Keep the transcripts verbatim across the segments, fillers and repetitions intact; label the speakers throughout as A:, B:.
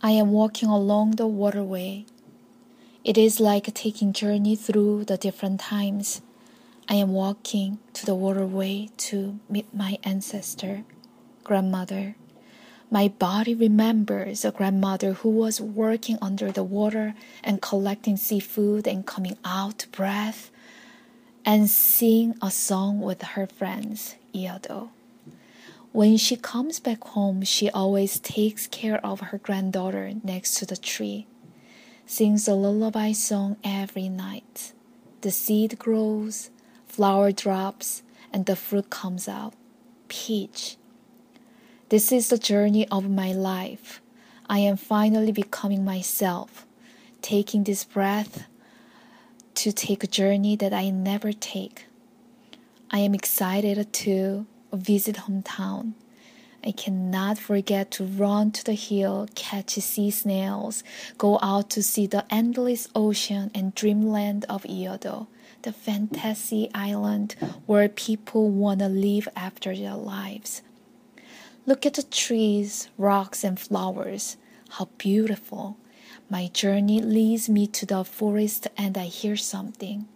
A: I am walking along the waterway. It is like taking journey through the different times. I am walking to the waterway to meet my ancestor, grandmother. My body remembers a grandmother who was working under the water and collecting seafood and coming out to breath and sing a song with her friends, Iado. When she comes back home, she always takes care of her granddaughter next to the tree, sings a lullaby song every night. The seed grows, flower drops, and the fruit comes out. Peach. This is the journey of my life. I am finally becoming myself, taking this breath to take a journey that I never take. I am excited to visit hometown. I cannot forget to run to the hill, catch sea snails, go out to see the endless ocean and dreamland of Iado, the fantasy island where people want to live after their lives. Look at the trees, rocks, and flowers. How beautiful. My journey leads me to the forest and I hear something.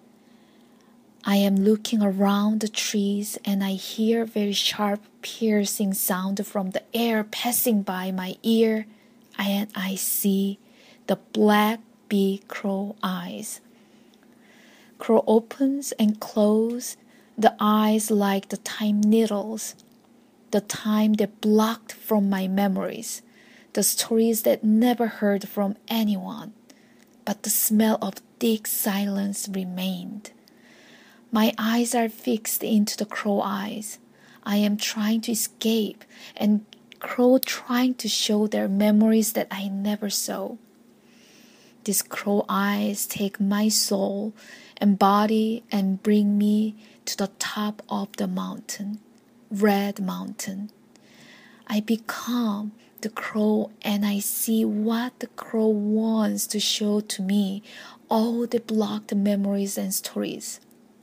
A: I am looking around the trees and I hear very sharp, piercing sound from the air passing by my ear, and I see the black big crow eyes. Crow opens and closes, the eyes like the time needles, the time that blocked from my memories, the stories that never heard from anyone, but the smell of thick silence remained. My eyes are fixed into the crow eyes. I am trying to escape, and crow trying to show their memories that I never saw. These crow eyes take my soul and body and bring me to the top of the mountain, Red Mountain. I become the crow and I see what the crow wants to show to me, all the blocked memories and stories.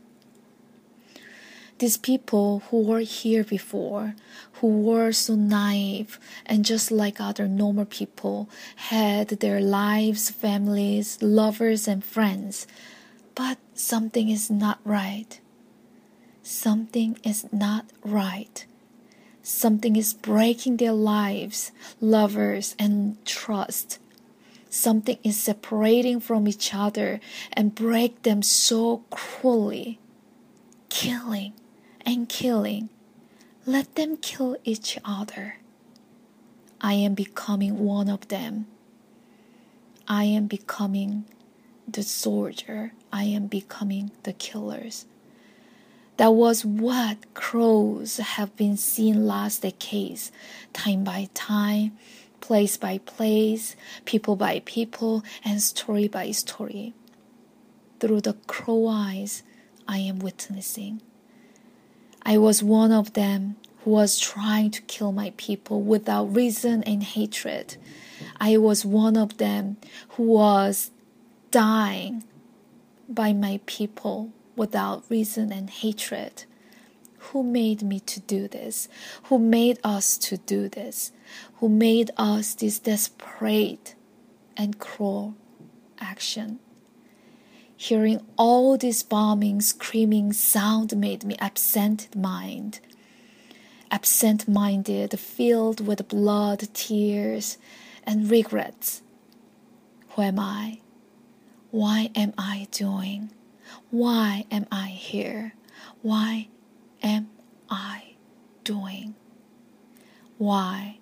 A: These people who were here before, who were so naive and just like other normal people, had their lives, families, lovers, and friends. But something is not right. Something is not right. Something is breaking their lives, lovers, and trust. Something is separating from each other and break them so cruelly. Killing and killing. Let them kill each other. I am becoming one of them. I am becoming the soldier. I am becoming the killers. That was what crows have been seeing last decades, time by time, place by place, people by people, and story by story. Through the crow eyes, I am witnessing. I was one of them who was trying to kill my people without reason and hatred. I was one of them who was dying by my people without reason and hatred. Who made me to do this? Who made us to do this? Who made us this desperate and cruel action? Hearing all this bombing, screaming sound made me absent-minded. Absent-minded, filled with blood, tears, and regrets. Who am I? Why am I doing? Why am I here? Why am I doing? Why?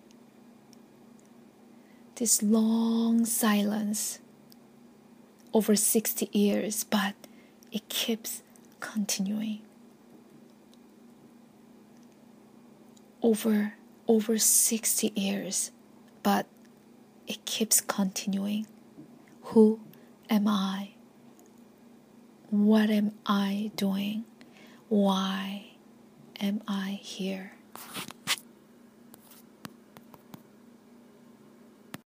A: This long silence over sixty years, but it keeps continuing. Over, over sixty years, but it keeps continuing. Who am I? What am I doing? Why am I here?